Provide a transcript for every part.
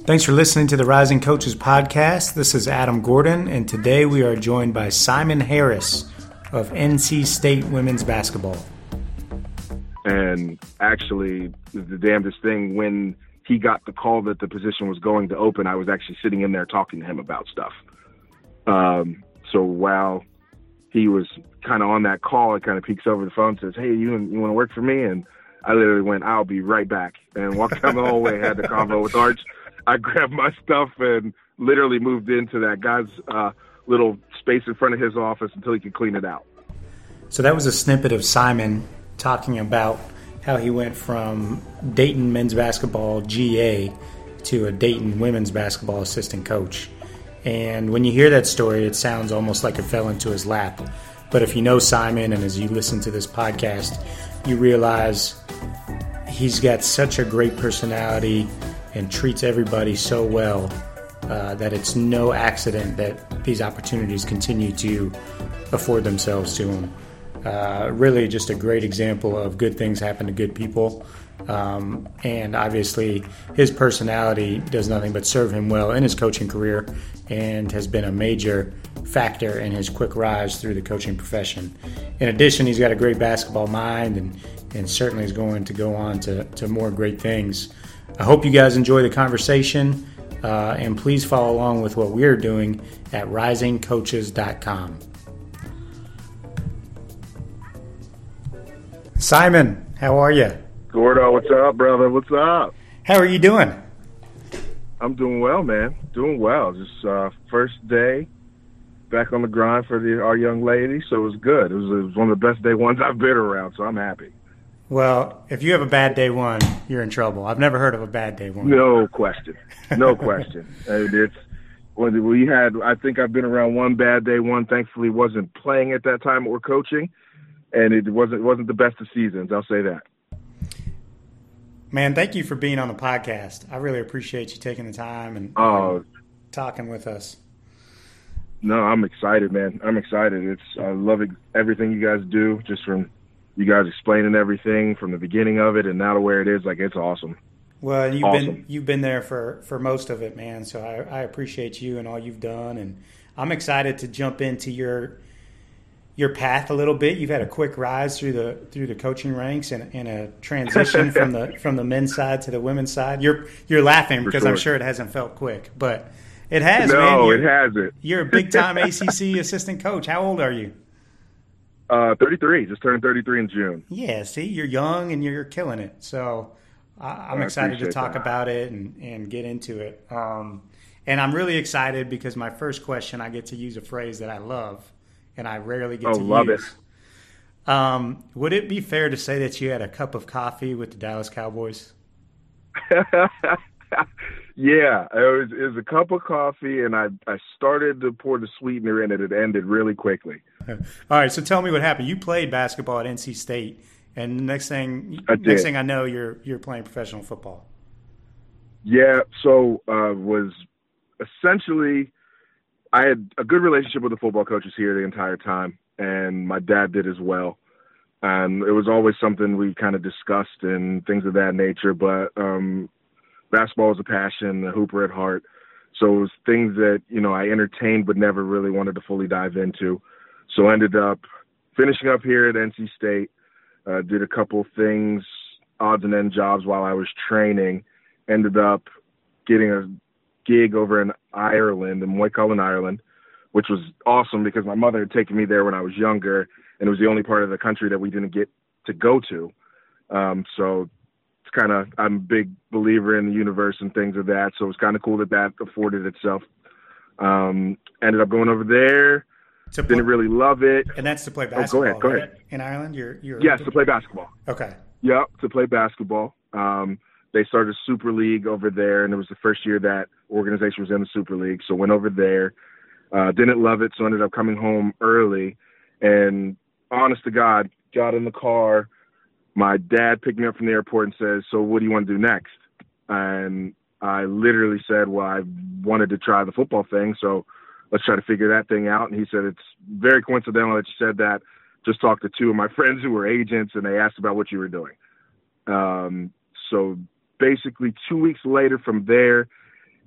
Thanks for listening to the Rising Coaches Podcast. This is Adam Gordon, and today we are joined by Simon Harris of NC State Women's Basketball. And actually, the damnedest thing, when he got the call that the position was going to open, I was actually sitting in there talking to him about stuff. So while he was kind of on that call, it kind of peeks over the phone and says, "Hey, you want to work for me?" And I literally went, "I'll be right back," and walked down the hallway, had the convo with Arch. I grabbed my stuff and literally moved into that guy's little space in front of his office until he could clean it out. So that was a snippet of Simon talking about how he went from Dayton men's basketball GA to a Dayton women's basketball assistant coach. And when you hear that story, it sounds almost like it fell into his lap. But if you know Simon, and as you listen to this podcast, you realize he's got such a great personality and treats everybody so well that it's no accident that these opportunities continue to afford themselves to him. Really just a great example of good things happen to good people. And obviously his personality does nothing but serve him well in his coaching career and has been a major factor in his quick rise through the coaching profession. In addition, he's got a great basketball mind and certainly is going to go on to more great things. I hope you guys enjoy the conversation, and please follow along with what we're doing at risingcoaches.com. Simon, how are you? Gordo, what's up, brother? What's up? How are you doing? I'm doing well, man. Doing well. Just first day back on the grind for our young lady, so it was good. It was one of the best day ones I've been around, so I'm happy. Well, if you have a bad day one, you're in trouble. I've never heard of a bad day one. No question. No question. It's when we had. I think I've been around one bad day one. Thankfully, wasn't playing at that time or coaching, and it wasn't the best of seasons. I'll say that. Man, thank you for being on the podcast. I really appreciate you taking the time and talking with us. No, I'm excited, man. I'm excited. I love everything you guys do, just from you guys explaining everything from the beginning of it and now to where it is. Like, it's awesome. Well, you've been there for most of it, man. So I appreciate you and all you've done, and I'm excited to jump into your path a little bit. You've had a quick rise through the coaching ranks and a transition from the men's side to the women's side. You're laughing because I'm sure it hasn't felt quick, but it has. No, man. It hasn't. You're a big time ACC assistant coach. How old are you? 33. Just turned 33 in June. Yeah, see, you're young and you're killing it. So I'm excited to talk about it and get into it. And I'm really excited because my first question, I get to use a phrase that I love and I rarely get to love use. It. Would it be fair to say that you had a cup of coffee with the Dallas Cowboys? Yeah, it was a cup of coffee, and I started to pour the sweetener in it. It ended really quickly. All right, so tell me what happened. You played basketball at NC State, and next thing I know, you're playing professional football. Yeah, so was essentially I had a good relationship with the football coaches here the entire time, and my dad did as well. And it was always something we kind of discussed and things of that nature, but basketball was a passion, a hooper at heart. So it was things that, I entertained but never really wanted to fully dive into. So I ended up finishing up here at NC State, did a couple things, odds and end jobs while I was training, ended up getting a gig over in Ireland, in Moycullen, Ireland, which was awesome because my mother had taken me there when I was younger, and it was the only part of the country that we didn't get to go to. So I'm a big believer in the universe and things of that. So it was kind of cool that afforded itself. Ended up going over there. Didn't really love it. And that's to play basketball. Go ahead. In Ireland, Yes, to play basketball. Okay. Yep, to play basketball. They started a Super League over there, and it was the first year that organization was in the Super League. So went over there. Didn't love it, so ended up coming home early. And honest to God, got in the car. My dad picked me up from the airport and says, "So what do you want to do next?" And I literally said, "Well, I wanted to try the football thing, so let's try to figure that thing out." And he said, "It's very coincidental that you said that. Just talked to two of my friends who were agents, and they asked about what you were doing." So basically 2 weeks later from there,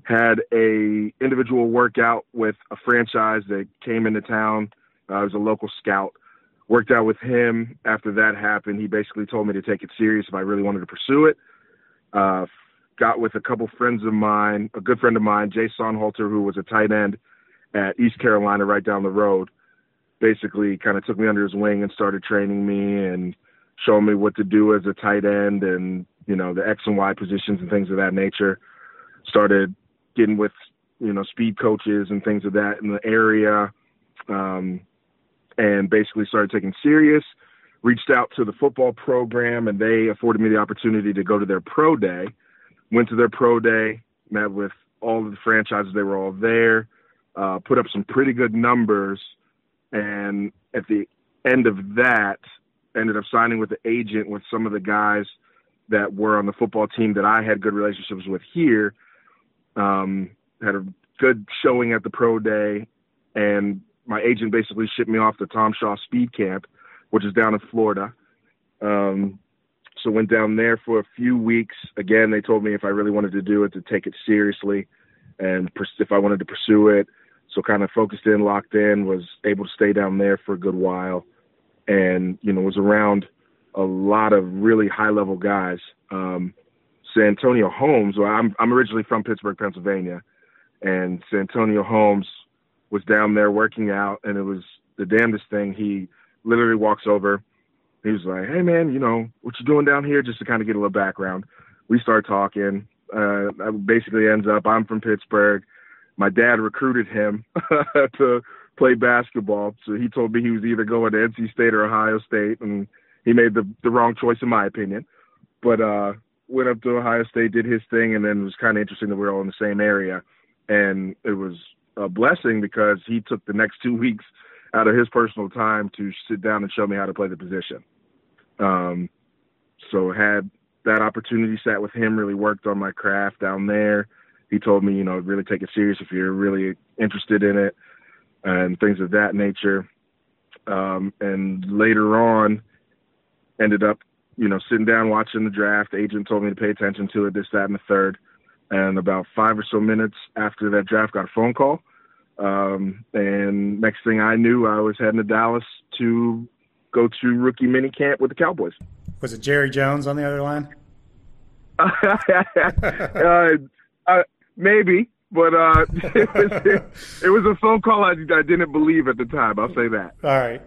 had a individual workout with a franchise that came into town. I was a local scout. Worked out with him. After that happened, he basically told me to take it serious if I really wanted to pursue it. Got with a couple friends of mine, a good friend of mine, Jay Sonhalter, who was a tight end at East Carolina right down the road. Basically kind of took me under his wing and started training me and showing me what to do as a tight end and, the X and Y positions and things of that nature. Started getting with, speed coaches and things of that in the area. And basically started taking serious, reached out to the football program, and they afforded me the opportunity to go to their pro day. Went to their pro day, met with all of the franchises. They were all there, put up some pretty good numbers. And at the end of that, ended up signing with the agent with some of the guys that were on the football team that I had good relationships with here. Had a good showing at the pro day, and my agent basically shipped me off to Tom Shaw Speed Camp, which is down in Florida. So went down there for a few weeks. Again, they told me if I really wanted to do it, to take it seriously, and if I wanted to pursue it. So kind of focused in, locked in, was able to stay down there for a good while, and, was around a lot of really high-level guys. Santonio Holmes, well, I'm originally from Pittsburgh, Pennsylvania, and Santonio Holmes was down there working out, and it was the damnedest thing. He literally walks over. He was like, "Hey, man, what you doing down here?" Just to kind of get a little background. We start talking. Basically ends up, I'm from Pittsburgh. My dad recruited him to play basketball. So he told me he was either going to NC State or Ohio State, and he made the wrong choice in my opinion. But went up to Ohio State, did his thing, and then it was kind of interesting that we were all in the same area. And it was a blessing because he took the next 2 weeks out of his personal time to sit down and show me how to play the position. So had that opportunity, sat with him, really worked on my craft down there. He told me, really take it serious if you're really interested in it and things of that nature. And later on ended up, sitting down watching the draft. The agent told me to pay attention to it, this, that, and the third. And about 5 or so minutes after that draft, got a phone call. And next thing I knew, I was heading to Dallas to go to rookie mini camp with the Cowboys. Was it Jerry Jones on the other line? Maybe, but it was a phone call I didn't believe at the time. I'll say that. All right.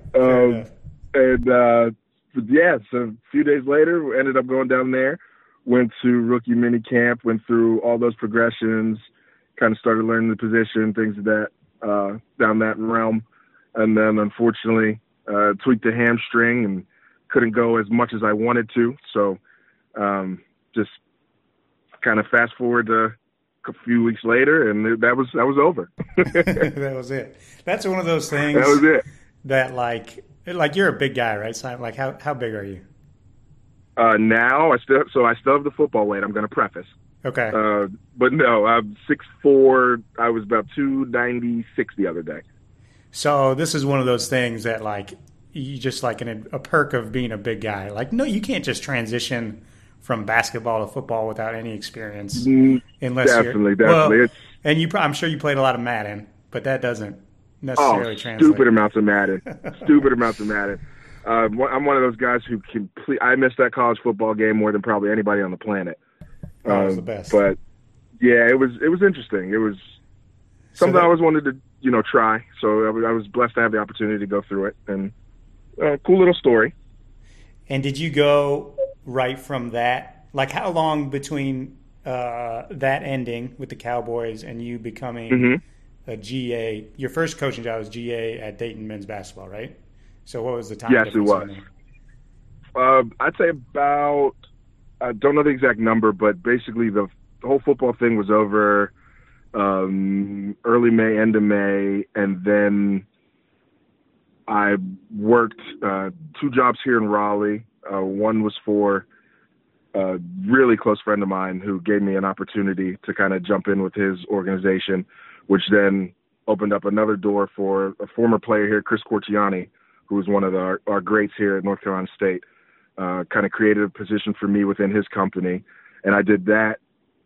So a few days later, we ended up going down there, went to rookie mini camp, went through all those progressions, kind of started learning the position, things of that, down that realm. And then unfortunately, tweaked the hamstring and couldn't go as much as I wanted to. So, just kind of fast forward to a few weeks later, and that was over. That was it. That's one of those things. That was it. That like you're a big guy, right, Simon? Like how big are you? Now I still have the football weight. I'm going to preface. Okay. But no, I'm 6'4". I was about 296 the other day. So this is one of those things that like you just like a perk of being a big guy. Like no, you can't just transition from basketball to football without any experience, unless definitely. Well, and I'm sure you played a lot of Madden, but that doesn't necessarily translate. Stupid amounts of Madden. I'm one of those guys who I missed that college football game more than probably anybody on the planet. It was the best. But yeah, it was interesting. It was something I always wanted to try. So I was blessed to have the opportunity to go through it, and cool little story. And did you go right from that? Like how long between that ending with the Cowboys and you becoming a GA? Your first coaching job was GA at Dayton men's basketball, right? So what was the time? Yes, it was. I'd say about, I don't know the exact number, but basically the whole football thing was over early May, end of May, and then I worked 2 jobs here in Raleigh. One was for a really close friend of mine who gave me an opportunity to kind of jump in with his organization, which then opened up another door for a former player here, Chris Cortiani, who was one of our greats here at North Carolina State. Kind of created a position for me within his company. And I did that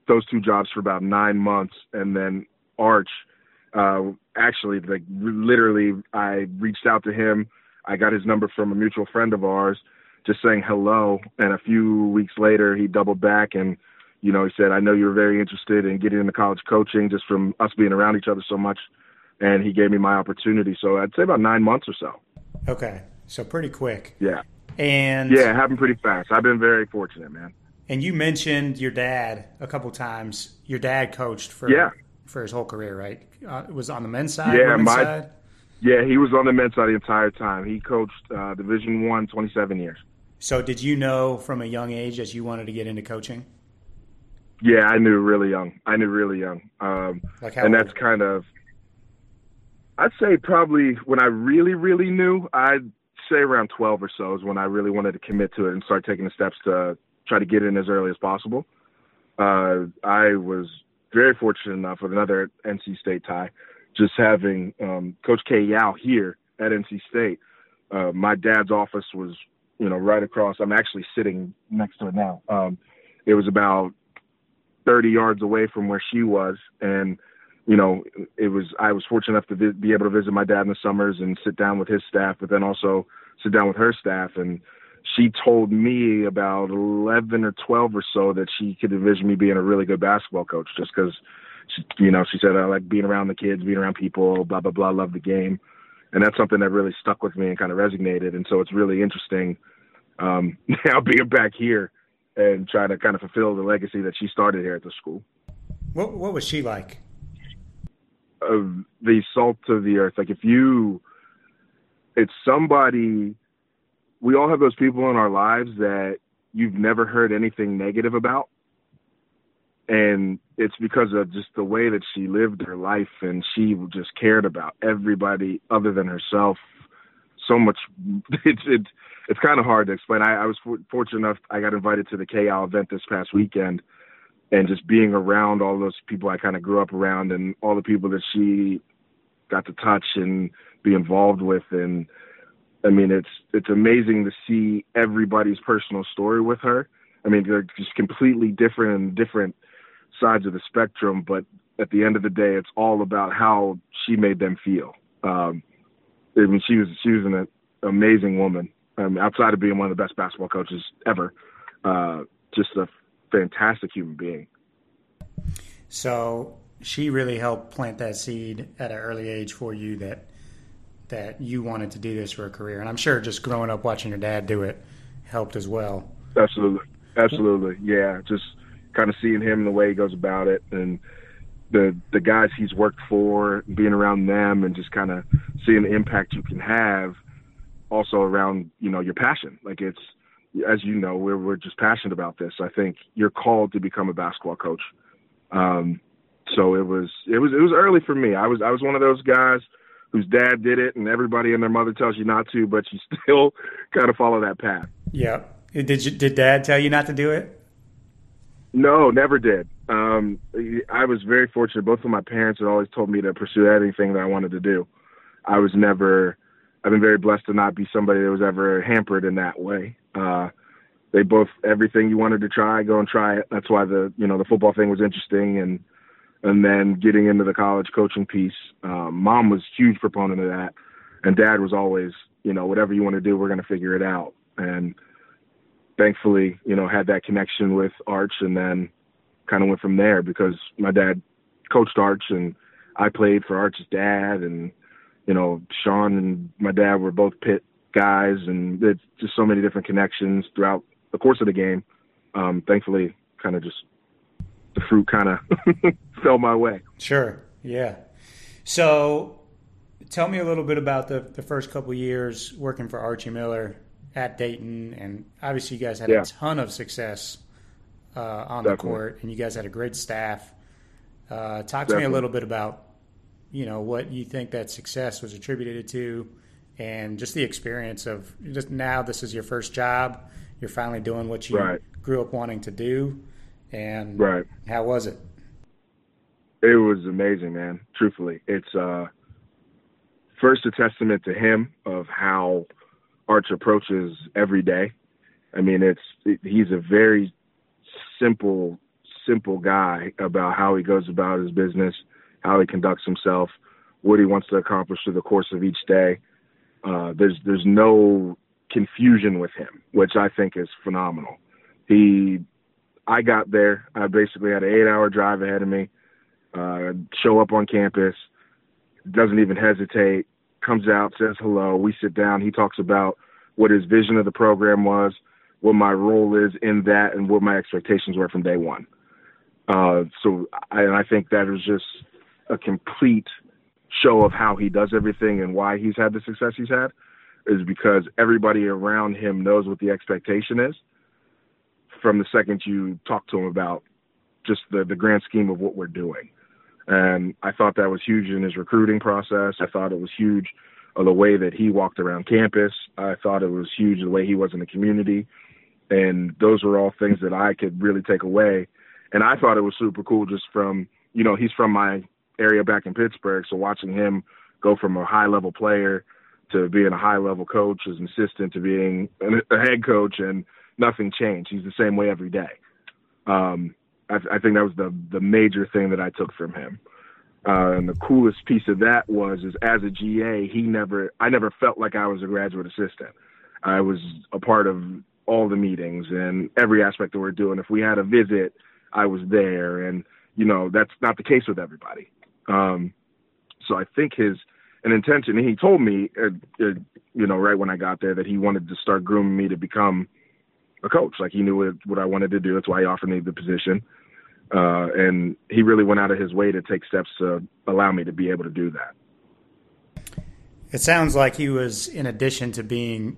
those two jobs for about 9 months, and then Arch, actually, like literally, I reached out to him. I got his number from a mutual friend of ours, just saying hello. And a few weeks later, he doubled back and, he said, I know you were very interested in getting into college coaching just from us being around each other so much. And he gave me my opportunity. So I'd say about 9 months or so. Okay. So pretty quick. Yeah. And yeah, it happened pretty fast. I've been very fortunate, man. And you mentioned your dad a couple times. Your dad coached for his whole career, right? It was on the men's side, women's side? Yeah, he was on the men's side the entire time. He coached Division I, 27 years. So did you know from a young age that you wanted to get into coaching? Yeah, I knew really young. Like how and old? That's kind of, I'd say probably when I really, really knew, I'd say around 12 or so is when I really wanted to commit to it and start taking the steps to try to get in as early as possible. I was very fortunate enough with another NC State tie, just having Coach K. Yao here at NC State. My dad's office was, right across. I'm actually sitting next to it now. It was about 30 yards away from where she was. And, I was fortunate enough to be able to visit my dad in the summers and sit down with his staff, but then also sit down with her staff. And she told me about 11 or 12 or so that she could envision me being a really good basketball coach just because, she said, I like being around the kids, being around people, blah, blah, blah, love the game. And that's something that really stuck with me and kind of resonated. And so it's really interesting now being back here and trying to kind of fulfill the legacy that she started here at the school. What was she like? The salt of the earth. Like it's somebody, we all have those people in our lives that you've never heard anything negative about. And it's because of just the way that she lived her life, and she just cared about everybody other than herself so much. It's kind of hard to explain. I was fortunate enough, I got invited to the KL event this past weekend, and just being around all those people I kind of grew up around and all the people that she got to touch and be involved with. And I mean, it's amazing to see everybody's personal story with her. I mean, they're just completely different and different sides of the spectrum, but at the end of the day, it's all about how she made them feel. I mean, she was an amazing woman. Outside of being one of the best basketball coaches ever, just a fantastic human being. So she really helped plant that seed at an early age for you that you wanted to do this for a career. And I'm sure just growing up watching your dad do it helped as well. Absolutely. Yeah. Just kind of seeing him and the way he goes about it, and the guys he's worked for, being around them, and just kind of seeing the impact you can have also around, your passion. Like it's, as you know, we're just passionate about this. I think you're called to become a basketball coach. So it was early for me. I was one of those guys whose dad did it and everybody and their mother tells you not to, but you still kind of follow that path. Yeah. Did dad tell you not to do it? No, never did. I was very fortunate. Both of my parents had always told me to pursue anything that I wanted to do. I've been very blessed to not be somebody that was ever hampered in that way. They both, everything you wanted to try, go and try it. That's why the football thing was interesting. And then getting into the college coaching piece, mom was a huge proponent of that. And dad was always, whatever you want to do, we're going to figure it out. And thankfully, had that connection with Arch, and then kind of went from there because my dad coached Arch and I played for Arch's dad, and, Sean and my dad were both Pitt guys, and there's just so many different connections throughout the course of the game. Thankfully, kind of just the fruit kind of fell my way. Sure. Yeah. So tell me a little bit about the first couple of years working for Archie Miller at Dayton, and obviously you guys had a ton of success on the court, and you guys had a great staff. Talk to me a little bit about, what you think that success was attributed to, and just the experience of just now this is your first job. You're finally doing what you grew up wanting to do, and how was it? It was amazing, man. Truthfully, it's first a testament to him of how Arch approaches every day. I mean, he's a very simple, simple guy about how he goes about his business, how he conducts himself, what he wants to accomplish through the course of each day. There's no confusion with him, which I think is phenomenal. I got there. I basically had an 8-hour drive ahead of me. Show up on campus, doesn't even hesitate, comes out, says hello. We sit down. He talks about what his vision of the program was, what my role is in that, and what my expectations were from day one. So I think that is just a complete show of how he does everything and why he's had the success he's had, is because everybody around him knows what the expectation is from the second you talk to him about just the grand scheme of what we're doing. And I thought that was huge in his recruiting process. I thought it was huge of the way that he walked around campus. I thought it was huge the way he was in the community. And those were all things that I could really take away. And I thought it was super cool just from, he's from my area back in Pittsburgh. So watching him go from a high-level player to being a high-level coach as an assistant to being a head coach, and nothing changed. He's the same way every day. I think that was the major thing that I took from him. And the coolest piece of that is as a GA, I never felt like I was a graduate assistant. I was a part of all the meetings and every aspect that we're doing. If we had a visit, I was there. And, that's not the case with everybody. So I think an intention, and he told me, right when I got there, that he wanted to start grooming me to become a coach. Like, he knew what I wanted to do. That's why he offered me the position. And he really went out of his way to take steps to allow me to be able to do that. It sounds like he was, in addition to being,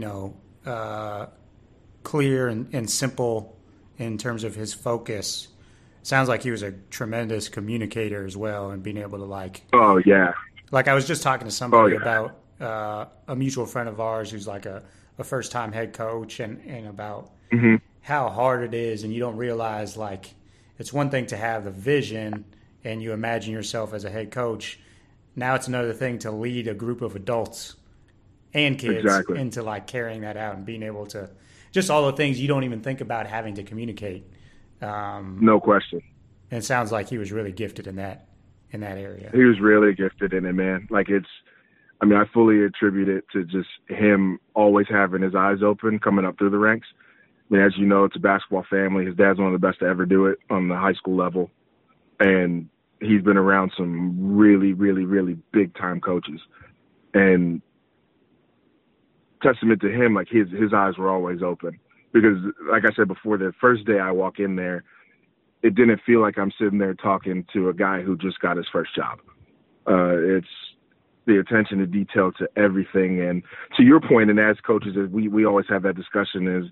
clear and simple in terms of his focus, sounds like he was a tremendous communicator as well, and being able to Oh, yeah. Like, I was just talking to somebody about a mutual friend of ours who's like a first-time head coach, and about how hard it is, and you don't realize, it's one thing to have the vision and you imagine yourself as a head coach. Now it's another thing to lead a group of adults and kids into carrying that out and being able to just all the things you don't even think about having to communicate. No question. And it sounds like he was really gifted in that area. He was really gifted in it, man. I fully attribute it to just him always having his eyes open, coming up through the ranks. As you know, it's a basketball family. His dad's one of the best to ever do it on the high school level. And he's been around some really, really, really big-time coaches. And testament to him, his eyes were always open. Because, like I said before, the first day I walk in there, it didn't feel like I'm sitting there talking to a guy who just got his first job. It's the attention to detail to everything. And to your point, and as coaches, we always have that discussion is,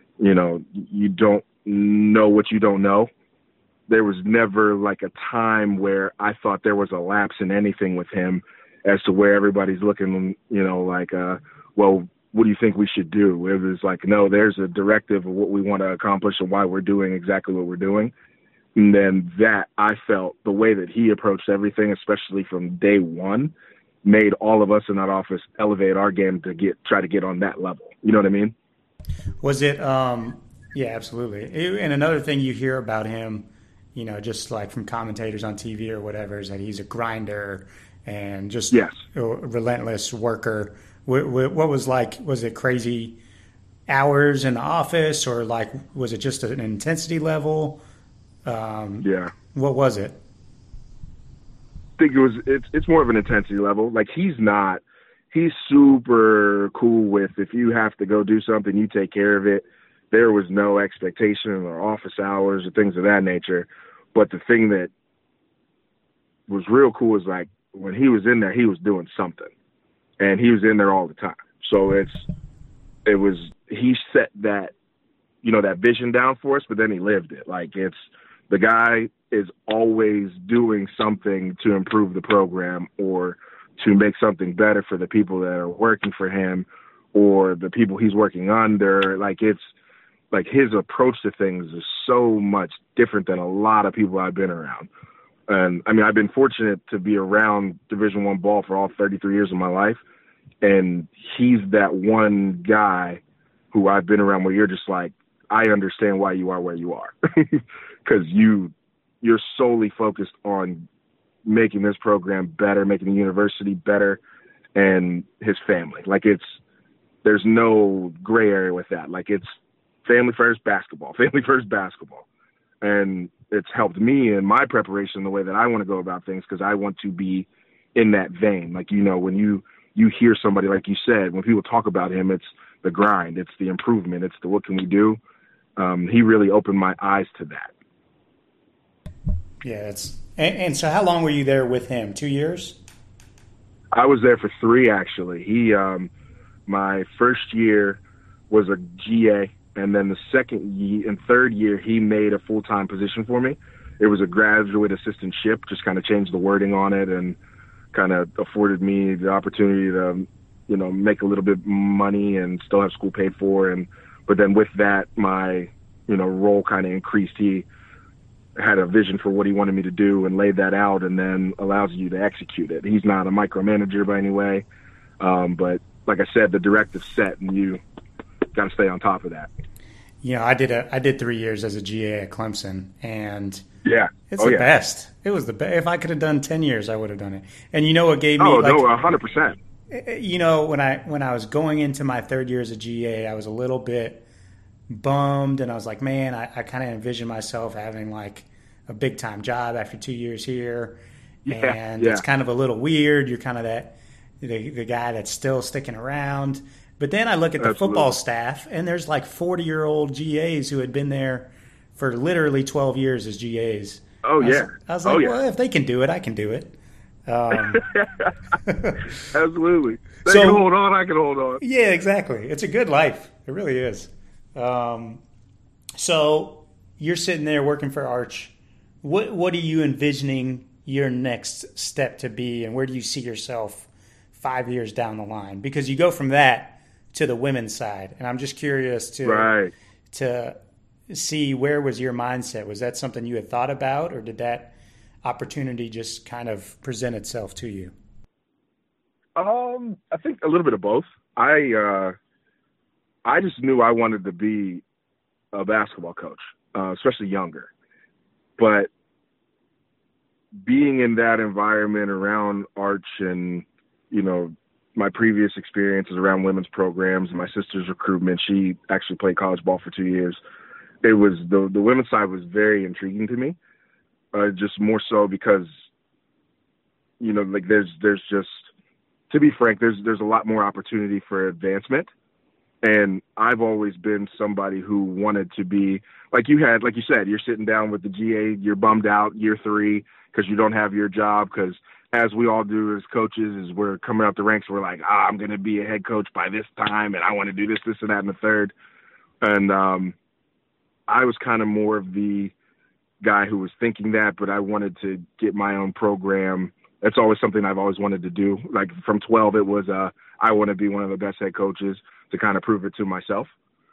you don't know what you don't know. There was never a time where I thought there was a lapse in anything with him as to where everybody's looking, well, what do you think we should do? It was no, there's a directive of what we want to accomplish and why we're doing exactly what we're doing. And then that, I felt the way that he approached everything, especially from day one, made all of us in that office elevate our game to try to get on that level. You know what I mean? Was it, yeah, absolutely. And another thing you hear about him, just from commentators on TV or whatever, is that he's a grinder and just a relentless worker. What was was it crazy hours in the office, or was it just an intensity level? What was it? I think it's more of an intensity level. He's super cool with, if you have to go do something, you take care of it. There was no expectation or office hours or things of that nature. But the thing that was real cool is when he was in there, he was doing something, and he was in there all the time. So he set that, that vision down for us, but then he lived it. The guy is always doing something to improve the program or to make something better for the people that are working for him or the people he's working under. His approach to things is so much different than a lot of people I've been around. And I've been fortunate to be around Division I ball for all 33 years of my life. And he's that one guy who I've been around where you're just I understand why you are where you are, because you're solely focused on making this program better, making the university better, and his family. Like, there's no gray area with that. Like, it's family first basketball, family first basketball. And it's helped me in my preparation, the way that I want to go about things, because I want to be in that vein. Like, when you hear somebody, like you said, when people talk about him, it's the grind, it's the improvement, it's the what can we do. He really opened my eyes to that. Yeah, and so how long were you there with him? 2 years? I was there for 3, actually. My first year was a GA, and then the second year and third year, he made a full-time position for me. It was a graduate assistantship, just kind of changed the wording on it and kind of afforded me the opportunity to, make a little bit money and still have school paid for. But then with that, my, role kind of increased. He had a vision for what he wanted me to do and laid that out, and then allows you to execute it. He's not a micromanager by any way. But like I said, the directive's set, and you got to stay on top of that. I did 3 years as a GA at Clemson, and yeah, it's the best. It was the best. If I could have done 10 years, I would have done it. And what gave me? Oh, no, 100%. When I was going into my third year as a GA, I was a little bit bummed, and I was like, man, I kind of envisioned myself having like a big time job after 2 years here, and it's kind of a little weird. You're kind of the guy that's still sticking around. But then I look at the football staff, and there's like 40-year-old GAs who had been there for literally 12 years as GAs. Oh, yeah. I was like, well, if they can do it, I can do it. Absolutely. They can hold on, I can hold on. Yeah, exactly. It's a good life. It really is. So you're sitting there working for Arch. What are you envisioning your next step to be, and where do you see yourself 5 years down the line? Because you go from that to the women's side, and I'm just curious to see, where was your mindset? Was that something you had thought about, or did that opportunity just kind of present itself to you? I think a little bit of both. I just knew I wanted to be a basketball coach, especially younger. But being in that environment around Arch and, my previous experiences around women's programs and my sister's recruitment, she actually played college ball for 2 years. It was the women's side was very intriguing to me, just more so because, there's just, to be frank, there's a lot more opportunity for advancement. And I've always been somebody who wanted to be like you said, you're sitting down with the GA, you're bummed out year 3 because you don't have your job, because as we all do as coaches, is we're coming up the ranks, we're like, I'm going to be a head coach by this time, and I want to do this, and that, and the third. And I was kind of more of the guy who was thinking that, but I wanted to get my own program. That's always something I've always wanted to do. Like from 12, it was I want to be one of the best head coaches, to kind of prove it to myself.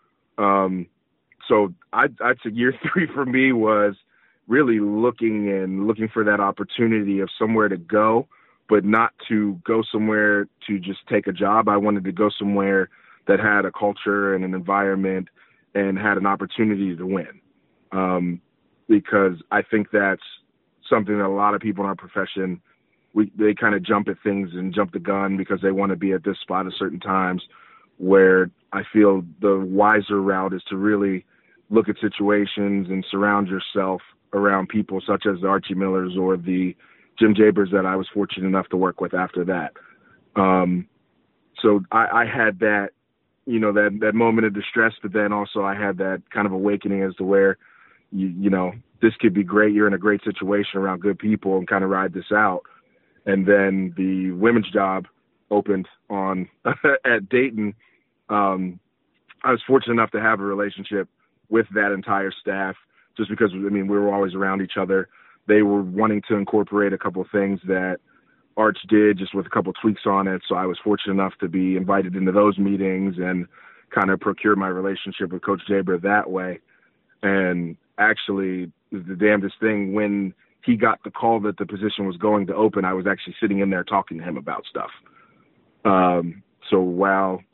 So I'd say year 3 for me was really looking for that opportunity of somewhere to go, but not to go somewhere to just take a job. I wanted to go somewhere that had a culture and an environment and had an opportunity to win. Because I think that's something that a lot of people in our profession, they kind of jump at things and jump the gun because they want to be at this spot at certain times, where I feel the wiser route is to really look at situations and surround yourself around people such as the Archie Millers or the Jim Jabers that I was fortunate enough to work with after that. So I had that, that moment of distress, but then also I had that kind of awakening as to where, this could be great. You're in a great situation around good people and kind of ride this out. And then the women's job opened on at Dayton. I was fortunate enough to have a relationship with that entire staff, just because, we were always around each other. They were wanting to incorporate a couple of things that Arch did, just with a couple of tweaks on it. So I was fortunate enough to be invited into those meetings and kind of procure my relationship with Coach Jaber that way. And actually, the damnedest thing, when he got the call that the position was going to open, I was actually sitting in there talking to him about stuff. So while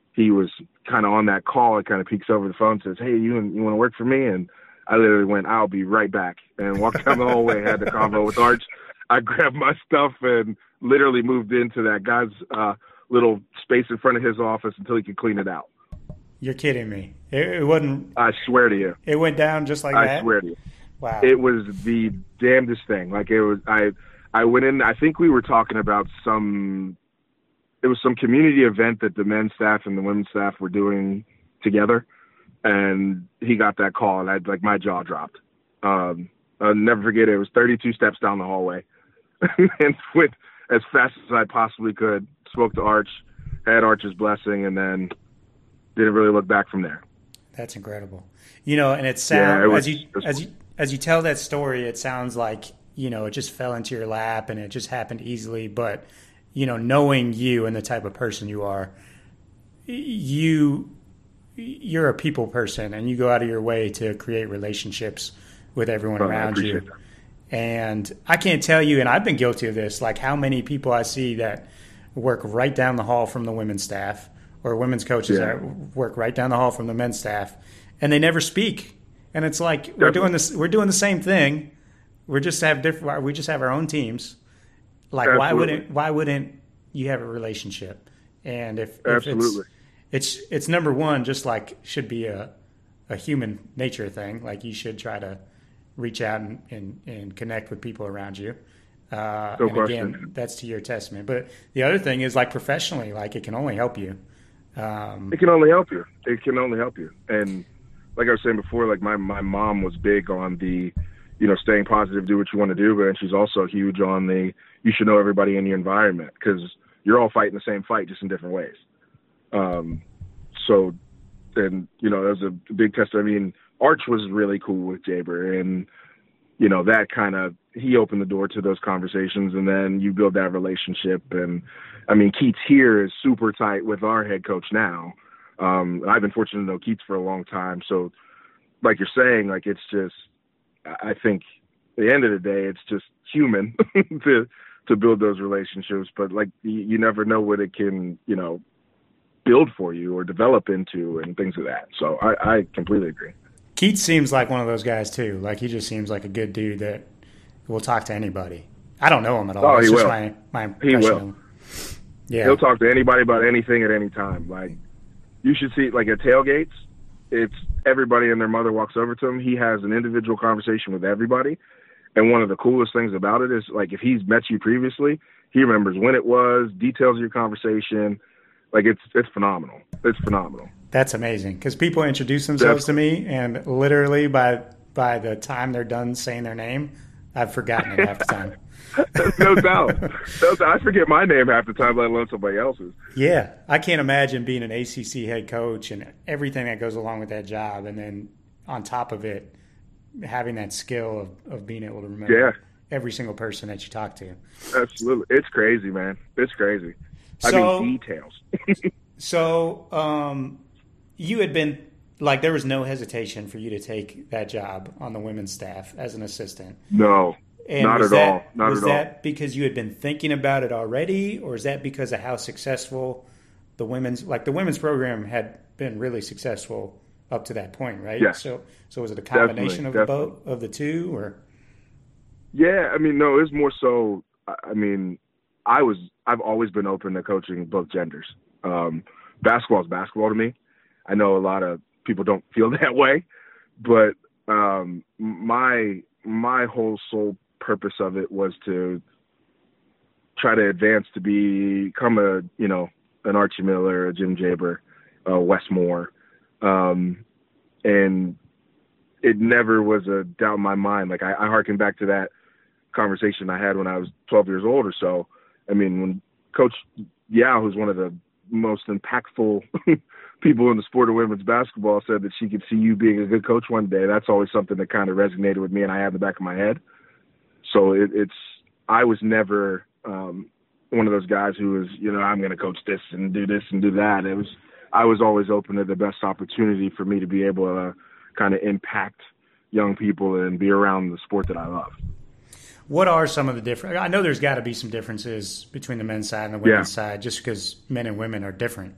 he was kind of on that call. It kind of peeks over the phone and says, "Hey, you want to work for me?" And I literally went, "I'll be right back," and walked down the hallway, had the convo with Arch. I grabbed my stuff and literally moved into that guy's little space in front of his office until he could clean it out. You're kidding me. It wasn't. I swear to you. It went down just like that? I swear to you. Wow. It was the damnedest thing. Like, it was, I went in, I think we were talking about some community event that the men's staff and the women's staff were doing together. And he got that call, and my jaw dropped. I'll never forget it. It was 32 steps down the hallway. And went as fast as I possibly could, spoke to Arch, had Arch's blessing, and then didn't really look back from there. That's incredible. And it sounds, as you tell that story, it sounds like, it just fell into your lap and it just happened easily. But, knowing you and the type of person you are, you're a people person, and you go out of your way to create relationships with everyone around you. That. And I can't tell you, and I've been guilty of this, like how many people I see that work right down the hall from the women's staff, or women's coaches that work right down the hall from the men's staff, and they never speak. And it's like, we're doing the same thing. We just have our own teams. Like, why wouldn't you have a relationship? And if it's number one, just like should be a human nature thing. Like, you should try to reach out and connect with people around you. And again, that's to your testament. But the other thing is, like, professionally, like, it can only help you. It can only help you. It can only help you. And like I was saying before, like, my mom was big on the, staying positive, do what you want to do. But she's also huge on the, you should know everybody in your environment, because you're all fighting the same fight, just in different ways. So, and, that was a big test. I mean, Arch was really cool with Jaber, and, that kind of, he opened the door to those conversations, and then you build that relationship. And I mean, Keats here is super tight with our head coach now. I've been fortunate to know Keats for a long time. So like you're saying, like, it's just, I think at the end of the day, it's just human to build those relationships, but like, you never know what it can, build for you or develop into and things of that. So I completely agree. Keats seems like one of those guys too. Like, he just seems like a good dude that will talk to anybody. I don't know him at all. Oh, it's he just will. my impression. He will. Yeah. He'll talk to anybody about anything at any time. Like, you should see, like, at tailgates, it's everybody and their mother walks over to him. He has an individual conversation with everybody. And one of the coolest things about it is, like, if he's met you previously, he remembers when it was, details of your conversation. Like, it's phenomenal. It's phenomenal. That's amazing, because people introduce themselves to me, and literally by the time they're done saying their name, I've forgotten it half the time. No doubt. I forget my name half the time, let alone somebody else's. Yeah. I can't imagine being an ACC head coach and everything that goes along with that job, and then on top of it, having that skill of being able to remember every single person that you talk to. Absolutely. It's crazy, man. It's crazy. I mean, details. So you had been, like, there was no hesitation for you to take that job on the women's staff as an assistant. No, and not at all. Was that because you had been thinking about it already, or is that because of how successful the women's program had been really successful up to that point, right? Yeah. So was it a combination of the two, or? Yeah, I mean, no, it was more so. I mean, I've always been open to coaching both genders. Basketball is basketball to me. I know a lot of people don't feel that way, but my whole sole purpose of it was to try to advance to become an Archie Miller, a Jim Jaber, Wes Moore, and it never was a doubt in my mind. Like, I harken back to that conversation I had when I was 12 years old or so. I mean, when Coach Yao, who's one of the most impactful people in the sport of women's basketball, said that she could see you being a good coach one day, that's always something that kind of resonated with me, and I had in the back of my head. So I was never one of those guys who was, I'm going to coach this and do that. I was always open to the best opportunity for me to be able to kind of impact young people and be around the sport that I love. What are some of the different? I know there's got to be some differences between the men's side and the women's side, just because men and women are different.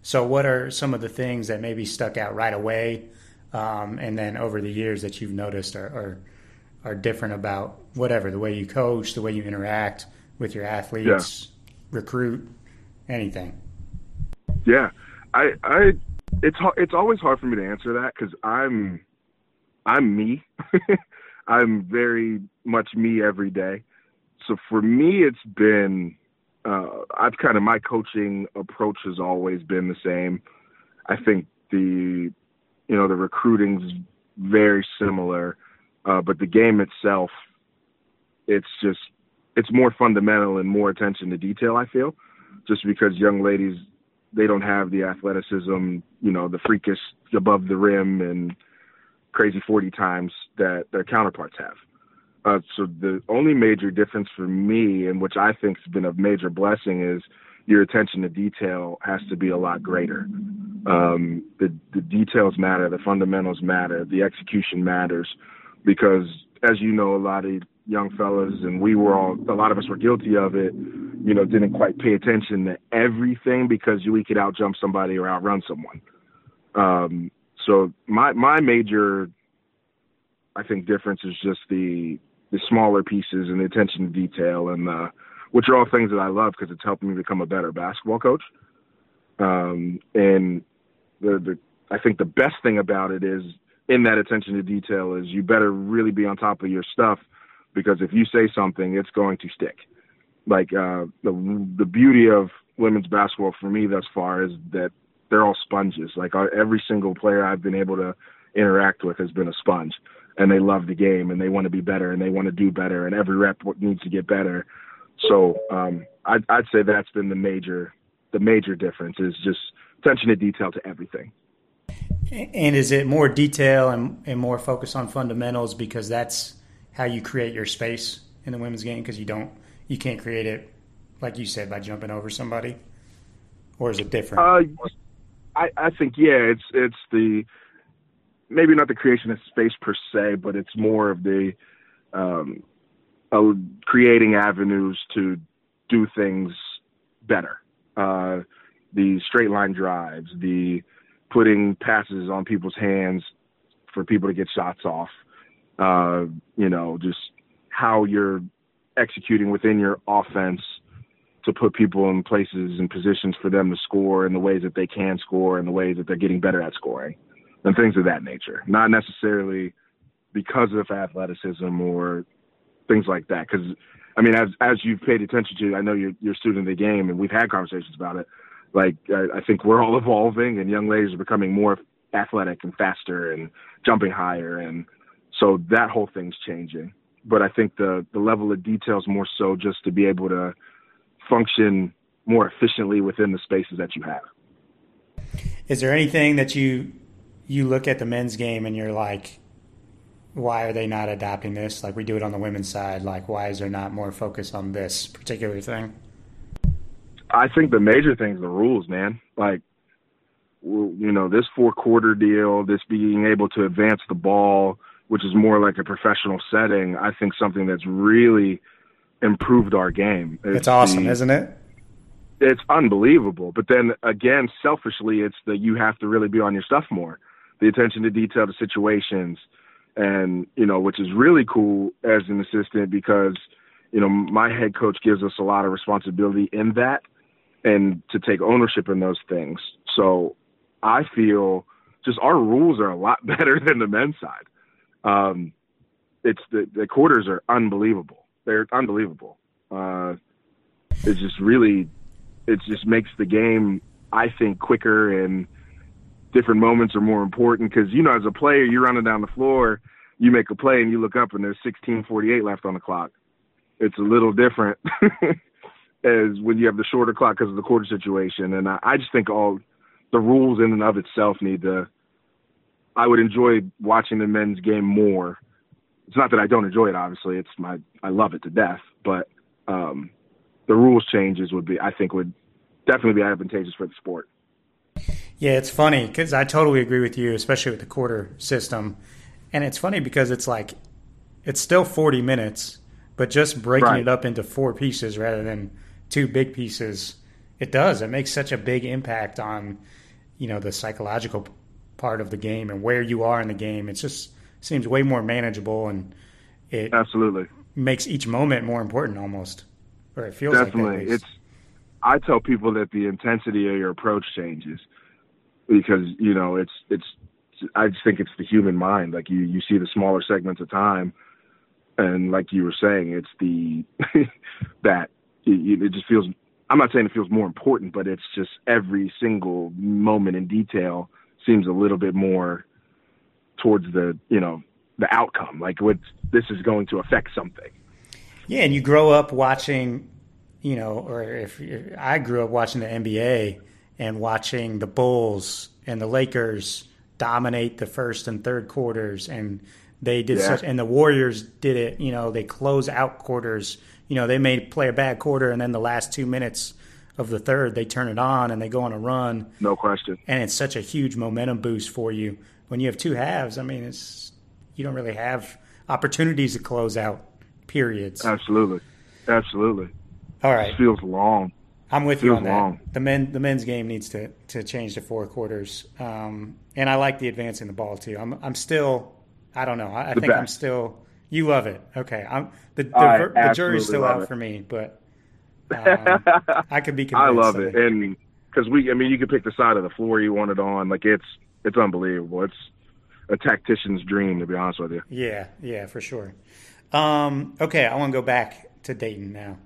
So what are some of the things that maybe stuck out right away, and then over the years that you've noticed are different about whatever, the way you coach, the way you interact with your athletes, recruit, anything? Yeah, it's always hard for me to answer that because I'm me. I'm very much me every day. So for me, it's been my coaching approach has always been the same. I think the recruiting's very similar, but the game itself, it's more fundamental and more attention to detail. I feel just because young ladies, they don't have the athleticism, the freakish above the rim and crazy 40 times that their counterparts have. So the only major difference for me, and which I think has been a major blessing, is your attention to detail has to be a lot greater. The details matter, the fundamentals matter, the execution matters, because as you know, a lot of young fellas, and a lot of us were guilty of it, didn't quite pay attention to everything because we could outjump somebody or outrun someone. So my major, I think, difference is just the smaller pieces and the attention to detail, and which are all things that I love because it's helping me become a better basketball coach. And I think the best thing about it is in that attention to detail is you better really be on top of your stuff, because if you say something, it's going to stick. Like the beauty of women's basketball for me thus far is that they're all sponges. Like every single player I've been able to interact with has been a sponge, and they love the game and they want to be better and they want to do better, and every rep needs to get better. So I'd say that's been the major difference is just attention to detail to everything. And is it more detail and more focus on fundamentals because that's how you create your space in the women's game? Because you can't create it, like you said, by jumping over somebody? Or is it different? I think, yeah, it's the maybe not the creation of space per se, but it's more of the creating avenues to do things better. The straight line drives, the putting passes on people's hands for people to get shots off, just how you're executing within your offense to put people in places and positions for them to score in the ways that they can score and the ways that they're getting better at scoring and things of that nature. Not necessarily because of athleticism or things like that. Because, I mean, as you've paid attention to, I know you're a student of the game and we've had conversations about it. Like, I think we're all evolving and young ladies are becoming more athletic and faster and jumping higher. And so that whole thing's changing. But I think the level of detail is more so just to be able to function more efficiently within the spaces that you have. Is there anything that you look at the men's game and you're like, why are they not adopting this? Like we do it on the women's side. Like, why is there not more focus on this particular thing? I think the major thing is the rules, man. Like, this 4-quarter deal, this being able to advance the ball, which is more like a professional setting, I think something that's really improved our game. It's awesome, isn't it? It's unbelievable. But then again, selfishly, it's that you have to really be on your stuff more. The attention to detail to situations and, which is really cool as an assistant because, my head coach gives us a lot of responsibility in that and to take ownership in those things. So I feel just our rules are a lot better than the men's side. It's the quarters are unbelievable. They're unbelievable. It just makes the game, I think, quicker and different moments are more important because, as a player, you're running down the floor, you make a play and you look up and there's 16:48 left on the clock. It's a little different as when you have the shorter clock because of the quarter situation. And I just think all the rules in and of itself I would enjoy watching the men's game more. It's not that I don't enjoy it, obviously. I love it to death. But the rules changes would definitely be advantageous for the sport. Yeah, it's funny because I totally agree with you, especially with the quarter system. And it's funny because it's like it's still 40 minutes, but just breaking it up into 4 pieces rather than 2 big pieces It does. It makes such a big impact on, the psychological part of the game and where you are in the game. It just seems way more manageable, and it Absolutely. makes each moment more important almost, or it feels like that at Definitely. least. I tell people that the intensity of your approach changes because, I just think it's the human mind. Like you see the smaller segments of time, and like you were saying, it's the, that it just feels, I'm not saying it feels more important, but it's just every single moment in detail seems a little bit more towards the outcome. Like this is going to affect something. Yeah, and you grow up watching, or if I grew up watching the NBA and watching the Bulls and the Lakers dominate the first and third quarters, and they did such, and the Warriors did it. They close out quarters. They may play a bad quarter, and then the last 2 minutes of the third, they turn it on and they go on a run. No question. And it's such a huge momentum boost for you when you have two halves. I mean, you don't really have opportunities to close out periods. Absolutely. All right. It feels long. I'm with you on that. Long. The men's game needs to change to 4 quarters. And I like the advancing the ball too. I'm still, I don't know. I think best. I'm still, you love it. Okay. The jury's still out for me, but I could be convinced. I love it. And because you could pick the side of the floor you want it on. Like it's unbelievable. It's a tactician's dream, to be honest with you. Yeah, for sure. Okay. I want to go back to Dayton now.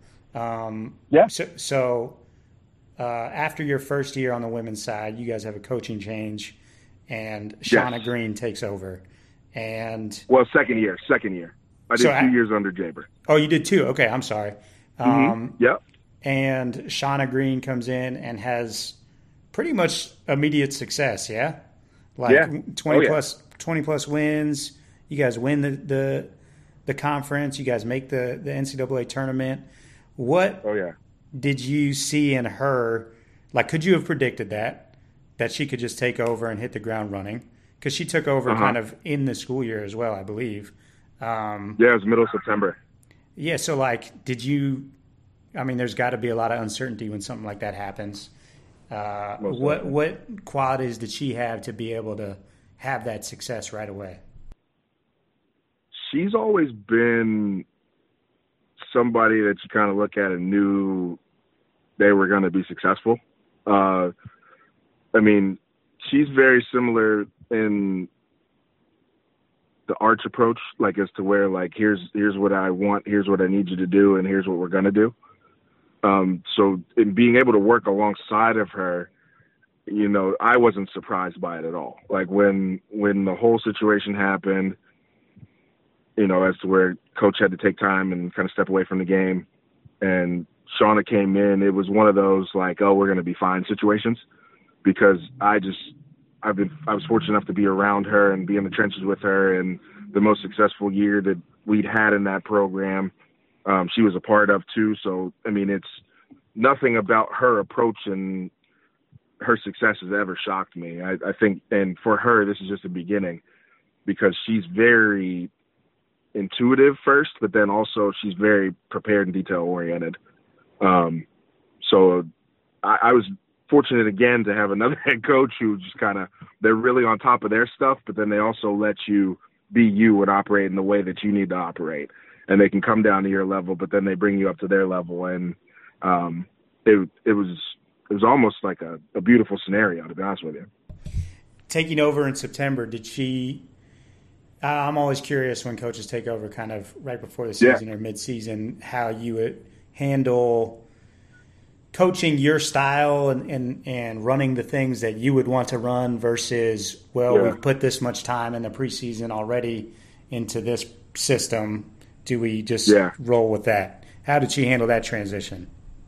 So after your first year on the women's side, you guys have a coaching change, and Shauna Green takes over. And second year. I did 2 years under Jaber. Oh, you did too? Okay, I'm sorry. Yep. And Shauna Green comes in and has pretty much immediate success. Yeah, 20 plus wins. You guys win the conference. You guys make the NCAA tournament. What did you see in her? Like, could you have predicted that she could just take over and hit the ground running? Because she took over kind of in the school year as well, I believe. It was middle of September. Yeah, so like, there's got to be a lot of uncertainty when something like that happens. What qualities did she have to be able to have that success right away? She's always been somebody that you kind of look at and knew they were going to be successful. She's very similar in the arch approach, like as to where like, here's what I want, here's what I need you to do, and here's what we're going to do. So in being able to work alongside of her, I wasn't surprised by it at all. Like when the whole situation happened, as to where coach had to take time and kind of step away from the game, and Shauna came in, it was one of those like, oh, we're going to be fine situations, because I was fortunate enough to be around her and be in the trenches with her, and the most successful year that we'd had in that program, she was a part of too. So, it's nothing about her approach and her success has ever shocked me. I think, and for her, this is just the beginning, because she's very intuitive first, but then also she's very prepared and detail oriented. So I was fortunate again to have another head coach who just they're really on top of their stuff, but then they also let you be you and operate in the way that you need to operate, and they can come down to your level, but then they bring you up to their level. And it was almost like a beautiful scenario, to be honest with you. Taking over in September, did she? I'm always curious when coaches take over kind of right before the season or mid-season, how you would handle coaching your style and running the things that you would want to run versus, we've put this much time in the preseason already into this system. Do we just roll with that? How did she handle that transition?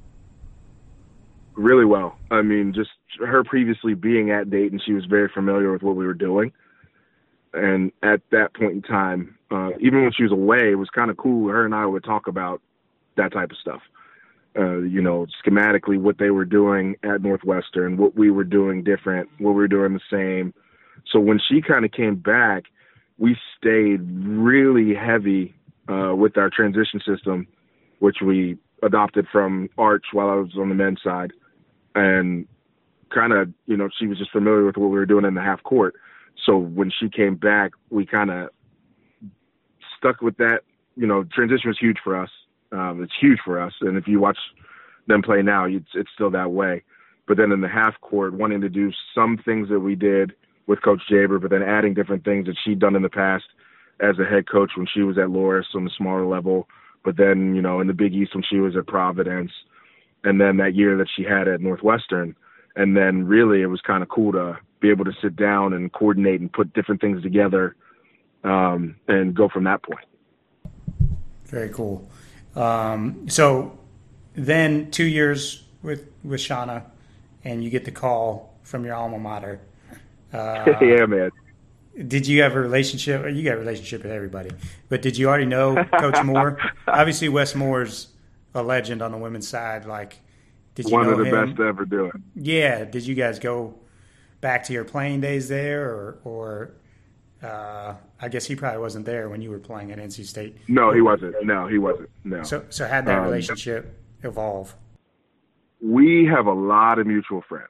Really well. Just her previously being at Dayton, she was very familiar with what we were doing. And at that point in time, even when she was away, it was kind of cool. Her and I would talk about that type of stuff. Schematically, what they were doing at Northwestern, what we were doing different, what we were doing the same. So when she kind of came back, we stayed really heavy with our transition system, which we adopted from Arch while I was on the men's side. and kind of, she was just familiar with what we were doing in the half court. So when she came back, we kind of stuck with that. Transition was huge for us. It's huge for us. And if you watch them play now, it's still that way. But then in the half court, wanting to do some things that we did with Coach Jaber, but then adding different things that she'd done in the past as a head coach when she was at Loras on the smaller level, but then, in the Big East when she was at Providence, and then that year that she had at Northwestern. And then really it was kind of cool to be able to sit down and coordinate and put different things together and go from that point. Very cool. So then 2 years with Shauna, and you get the call from your alma mater. Yeah, man. Did you have a relationship? You got a relationship with everybody, but did you already know Coach Moore? Obviously, Wes Moore's a legend on the women's side. Did you One know of the him? best to ever do it. Yeah. Did you guys go back to your playing days there, or I guess he probably wasn't there when you were playing at NC State? No, he wasn't. No. So how'd that relationship evolve? We have a lot of mutual friends,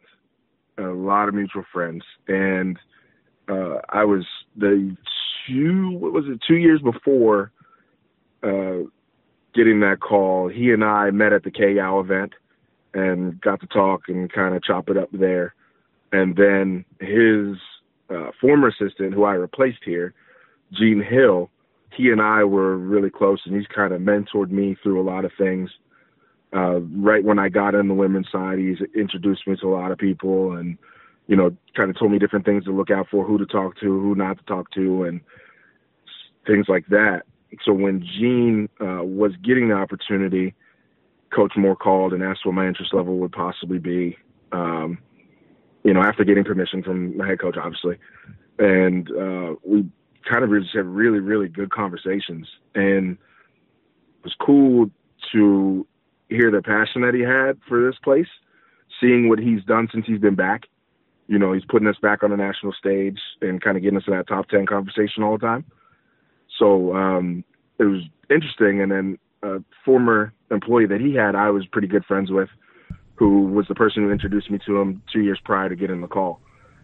and I was 2 years before getting that call. He and I met at the KYOW event and got to talk and kind of chop it up there. And then his former assistant, who I replaced here, Gene Hill, he and I were really close, and he's kind of mentored me through a lot of things. Right when I got on the women's side, he's introduced me to a lot of people and, kind of told me different things to look out for, who to talk to, who not to talk to, and things like that. So when Gene was getting the opportunity, Coach Moore called and asked what my interest level would possibly be, after getting permission from the head coach, obviously. And we kind of just had really, really good conversations. And it was cool to hear the passion that he had for this place, seeing what he's done since he's been back. He's putting us back on the national stage and kind of getting us in that top 10 conversation all the time. So it was interesting. And then a former employee that he had, I was pretty good friends with, who was the person who introduced me to him 2 years prior to getting the call.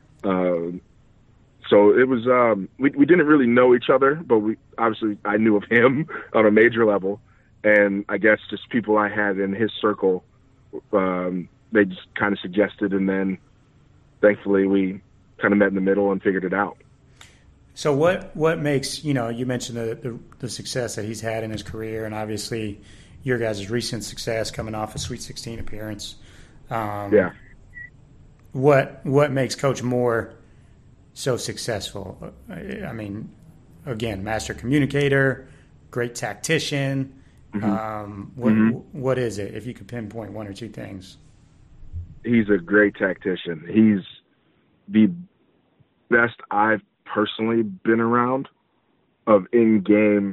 So it was, we didn't really know each other, but I knew of him on a major level. And I guess just people I had in his circle, they just kind of suggested, and then thankfully we kind of met in the middle and figured it out. So what makes, you mentioned the success that he's had in his career, and obviously your guys' recent success coming off a Sweet 16 appearance. Yeah. What makes Coach Moore so successful? I mean, again, master communicator, great tactician. Mm-hmm. What is it, if you could pinpoint one or two things? He's a great tactician. He's the best I've personally been around of in-game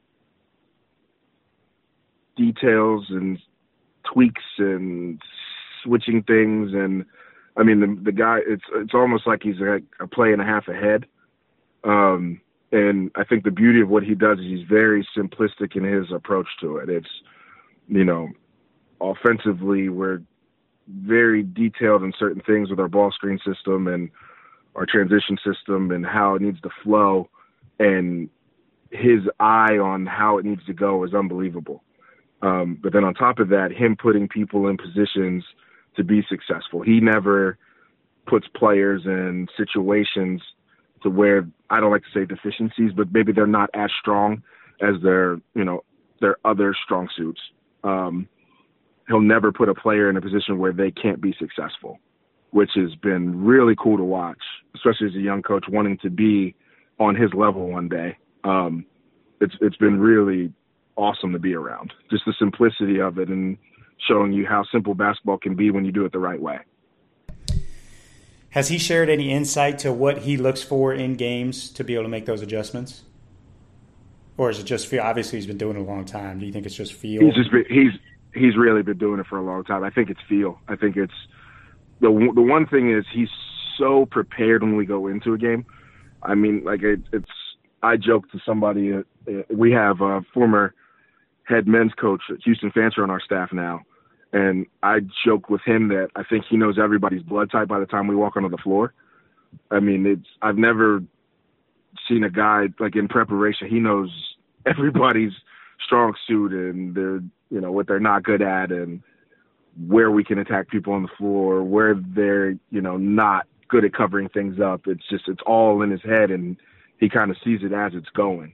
details and tweaks and switching things. And I mean, the guy, it's almost like he's a play and a half ahead. And I think the beauty of what he does is he's very simplistic in his approach to it. It's, offensively, we're very detailed in certain things with our ball screen system and our transition system and how it needs to flow. And his eye on how it needs to go is unbelievable. But then on top of that, him putting people in positions to be successful. He never puts players in situations to where, I don't like to say deficiencies, but maybe they're not as strong as their other strong suits. He'll never put a player in a position where they can't be successful, which has been really cool to watch, especially as a young coach wanting to be on his level one day. It's been really awesome to be around. Just the simplicity of it and showing you how simple basketball can be when you do it the right way. Has he shared any insight to what he looks for in games to be able to make those adjustments? Or is it just feel? Obviously, he's been doing it a long time. Do you think it's just feel? He's really been doing it for a long time. I think it's feel. I think it's the one thing is he's so prepared when we go into a game. I mean, I joked to somebody. We have a former head men's coach, Houston Fancher, on our staff now, And I joke with him that I think he knows everybody's blood type by the time we walk onto the floor. I mean, I've never seen a guy like in preparation. He knows everybody's strong suit and their, what they're not good at and where we can attack people on the floor, where they're, not good at covering things up. It's all in his head, and he kind of sees it as it's going.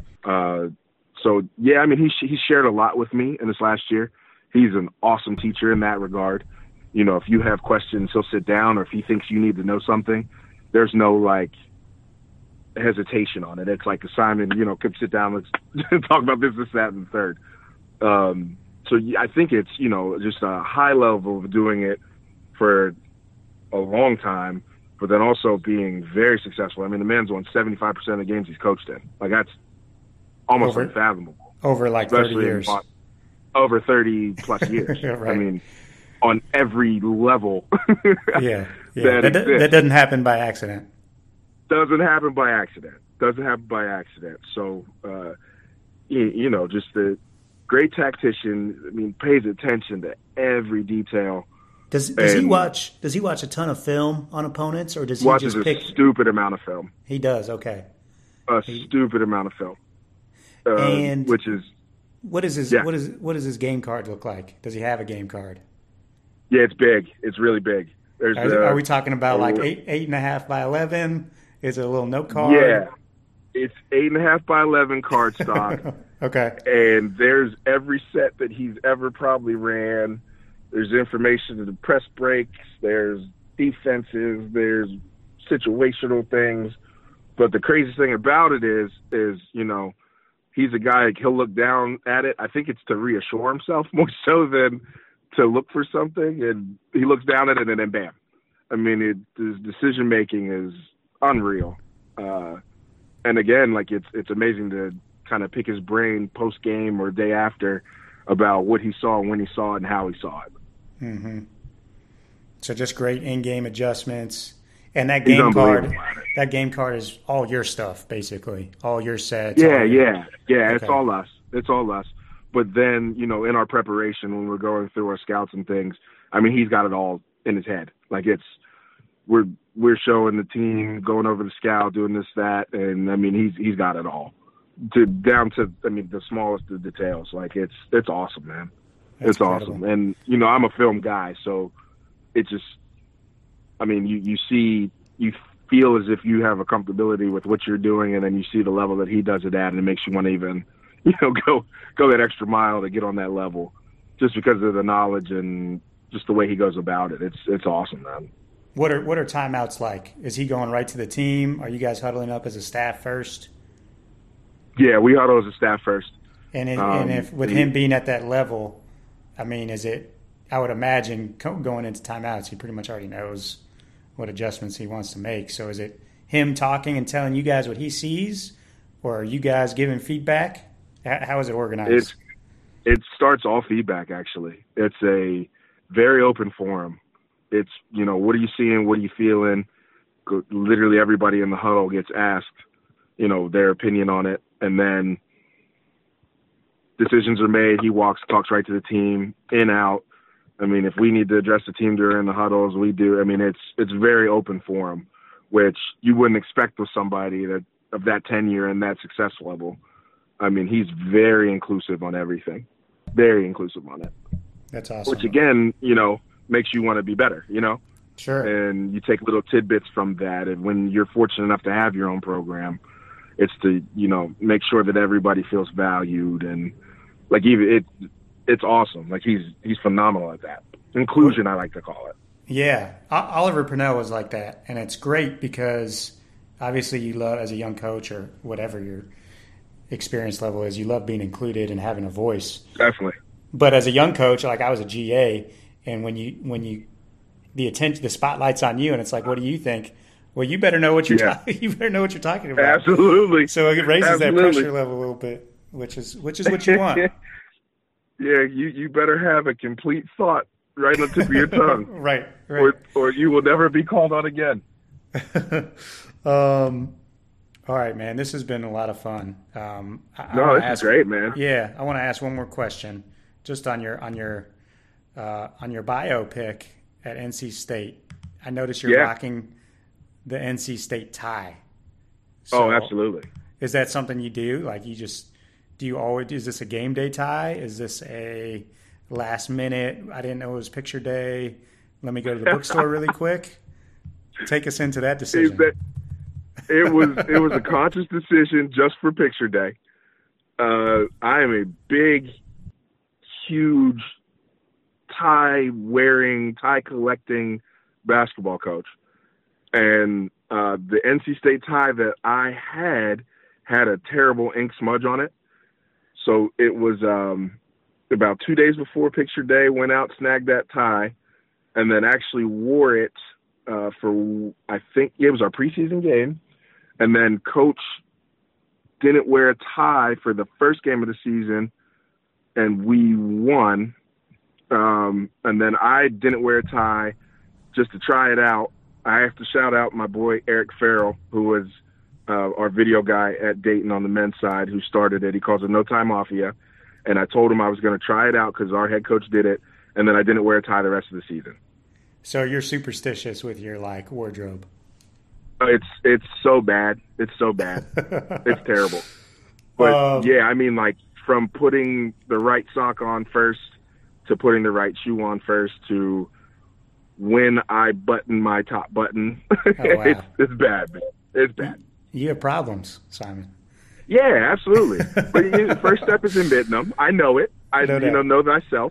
So yeah, I mean, he shared a lot with me in this last year. He's an awesome teacher in that regard. If you have questions, he'll sit down, or if he thinks you need to know something, there's no hesitation on it. It's like Simon, come sit down, let's talk about this, that, and the third. So yeah, I think it's, just a high level of doing it for a long time, but then also being very successful. I mean, the man's won 75% of the games he's coached in. That's almost unfathomable. Over 30 years. Over 30 plus years. Right. I mean, on every level. Yeah. That doesn't happen by accident. Doesn't happen by accident. So, just the great tactician. I mean, pays attention to every detail. Does he watch a ton of film on opponents, or does he watches just pick a stupid amount of film? He does. Okay. Stupid amount of film. And which is what does his game card look like? Does he have a game card? Yeah, it's big. It's really big. Are we talking about 8.5 by 11? Is it a little note card? Yeah, it's 8.5 by 11 card stock. Okay. And there's every set that he's ever probably ran. There's information to the press breaks. There's defenses. There's situational things. But the craziest thing about it is he's a guy, he'll look down at it. I think it's to reassure himself more so than to look for something. And he looks down at it and then bam. I mean, his decision making is unreal. And again, it's amazing to kind of pick his brain post game or day after about what he saw, when he saw it, and how he saw it. Mm-hmm. So just great in-game adjustments. And that game card is all your stuff, basically. All your sets. Yeah. Okay. It's all us. But then, in our preparation, when we're going through our scouts and things, I mean, he's got it all in his head. We're showing the team, going over the scout, doing this, that, and I mean, he's got it all down to the smallest of details. It's awesome, man. It's incredible. Awesome. And, I'm a film guy, so it just, I mean, you feel as if you have a comfortability with what you're doing, and then you see the level that he does it at, and it makes you want to even, go that extra mile to get on that level, just because of the knowledge and just the way he goes about it. It's awesome, man. What are timeouts like? Is he going right to the team? Are you guys huddling up as a staff first? Yeah, we huddle as a staff first. And if with him being at that level, I mean, I would imagine going into timeouts, he pretty much already knows what adjustments he wants to make. So is it him talking and telling you guys what he sees, or are you guys giving feedback? How is it organized? It starts all feedback, actually. It's a very open forum. It's, what are you seeing? What are you feeling? Literally everybody in the huddle gets asked, their opinion on it. And then decisions are made. He talks right to the team, in, out. I mean, if we need to address the team during the huddles, we do. I mean, it's very open forum, which you wouldn't expect with somebody of that tenure and that success level. I mean, he's very inclusive on everything. Very inclusive on it. That's awesome. Which, again, makes you want to be better, Sure. And you take little tidbits from that. And when you're fortunate enough to have your own program, it's to, make sure that everybody feels valued. And, it's awesome. He's phenomenal at that. Inclusion, I like to call it. Yeah. Oliver Purnell was like that. And it's great because obviously you love, as a young coach or whatever your experience level is, you love being included and having a voice. Definitely. But as a young coach, I was a GA, and when you the spotlight's on you, and it's like, what do you think? Well, you better know what you're you better know what you're talking about. Absolutely. So it raises that pressure level a little bit, which is what you want. Yeah, you better have a complete thought right on the tip of your tongue. Right. Or you will never be called on again. All right, man. This has been a lot of fun. This is great, man. Yeah, I want to ask one more question, just on your on your biopic at NC State, I noticed you're rocking the NC State tie. So absolutely. Is that something you do? Like do you always, is this a game day tie? Is this a last minute, I didn't know it was picture day, let me go to the bookstore really quick? Take us into that decision. It was a conscious decision just for picture day. I am a big, huge tie collecting basketball coach. And the NC State tie that I had a terrible ink smudge on it. So it was about 2 days before picture day, went out, snagged that tie, and then actually wore it for, I think it was our preseason game. And then coach didn't wear a tie for the first game of the season, and we won. And then I didn't wear a tie just to try it out. I have to shout out my boy Eric Farrell, who was our video guy at Dayton on the men's side, who started it. He calls it No Time Mafia. And I told him I was going to try it out because our head coach did it, and then I didn't wear a tie the rest of the season. So you're superstitious with your wardrobe. It's so bad. It's so bad. It's terrible. But from putting the right sock on first to putting the right shoe on first to when I button my top button, it's bad, man. It's bad. You have problems, Simon. Yeah, absolutely. But the first step is admitting them. I know it. Know thyself.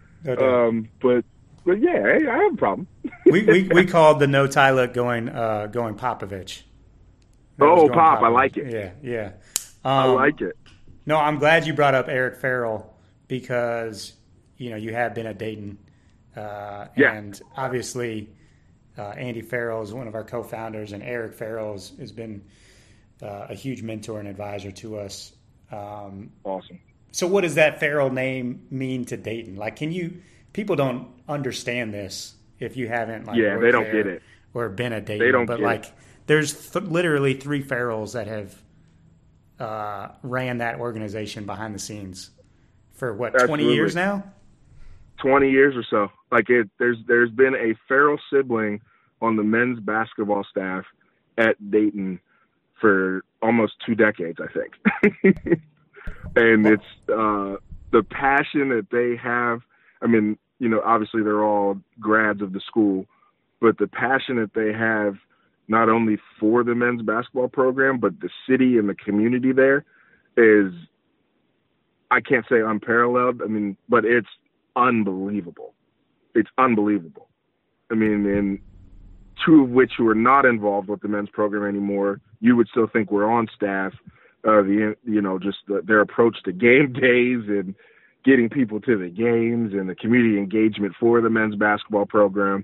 But yeah, I have a problem. we called the no tie look going Popovich. Pop, I like it. Yeah. I like it. No, I'm glad you brought up Eric Farrell because you have been at Dayton, and obviously Andy Farrell is one of our co-founders, and Eric Farrell has been a huge mentor and advisor to us. Awesome. So what does that Farrell name mean to Dayton? Like, people don't understand this if you haven't they don't get it or been at Dayton. They don't but get it. There's literally 3 Farrells that have ran that organization behind the scenes for 20 years now? 20 years or so. There's been a Farrell sibling on the men's basketball staff at Dayton for almost 2 decades, I think. And it's the passion that they have. I mean, obviously they're all grads of the school, but the passion that they have not only for the men's basketball program, but the city and the community there is, I can't say unparalleled. I mean, but it's unbelievable. It's unbelievable. I mean, and 2 of which who are not involved with the men's program anymore, you would still think we're on staff. Their approach to game days and getting people to the games and the community engagement for the men's basketball program.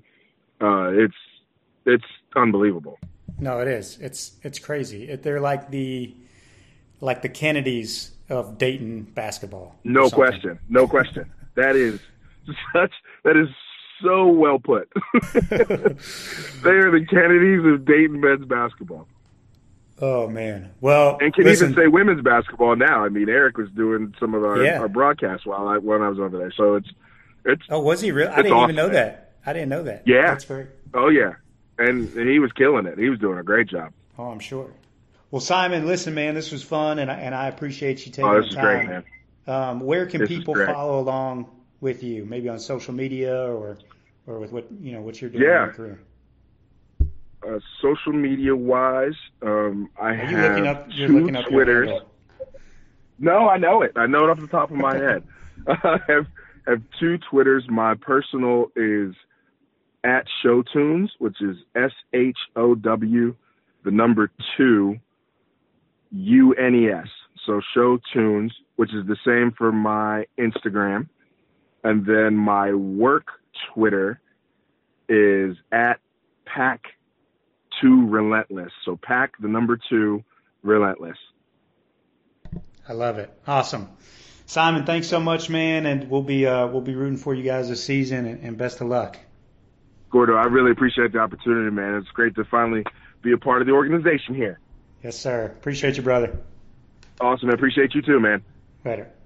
It's unbelievable. No, it is. It's crazy. They're like the Kennedys of Dayton basketball. No question. That is so well put. They are the Kennedys of Dayton men's basketball. Oh man! Well, and can even say women's basketball now. I mean, Eric was doing some of our broadcasts when I was over there. So it's. Oh, was he really? I didn't even know that. I didn't know that. Yeah, that's great. Oh yeah, and he was killing it. He was doing a great job. Oh, I'm sure. Well, Simon, listen, man, this was fun, and I appreciate you taking the time. This is great, man. Where can people follow along with you? Maybe on social media or with what you're doing in your career. Social media wise, I have looking up 2 Twitters. No, I know it. I know it off the top of my head. I have 2 Twitters. My personal is at Showtunes, which is SHOW, the number 2 UNES. So Showtunes, which is the same for my Instagram. And then my work Twitter is at Pack2 Relentless. So Pack, the number 2, Relentless. I love it. Awesome. Simon, thanks so much, man, and we'll be rooting for you guys this season, and best of luck. Gordo, I really appreciate the opportunity, man. It's great to finally be a part of the organization here. Yes, sir. Appreciate you, brother. Awesome. I appreciate you too, man. Later.